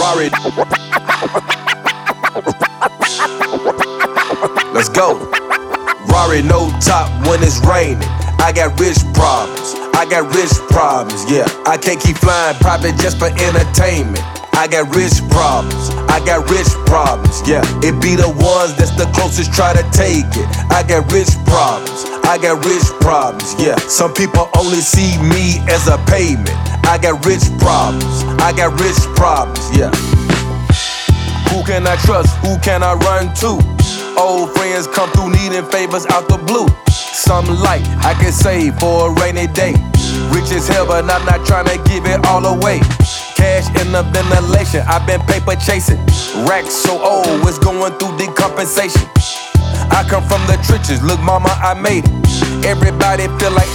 Rari. Let's go. Rari no top when it's raining. I got rich problems. I got rich problems, yeah. I can't keep flying private just for entertainment. I got rich problems. I got rich problems, yeah. It be the ones that's the closest try to take it. I got rich problems. I got rich problems, yeah. Some people only see me as a payment. I got rich problems. I got rich problems, yeah. Who can I trust? Who can I run to? Old friends come through needing favors out the blue. Something light I can save for a rainy day. Rich as hell, but I'm not trying to give it all away. Cash in the ventilation, I've been paper chasing. Racks so old, it's going through decompensation. I come from the trenches, look mama, I made it. Everybody feel like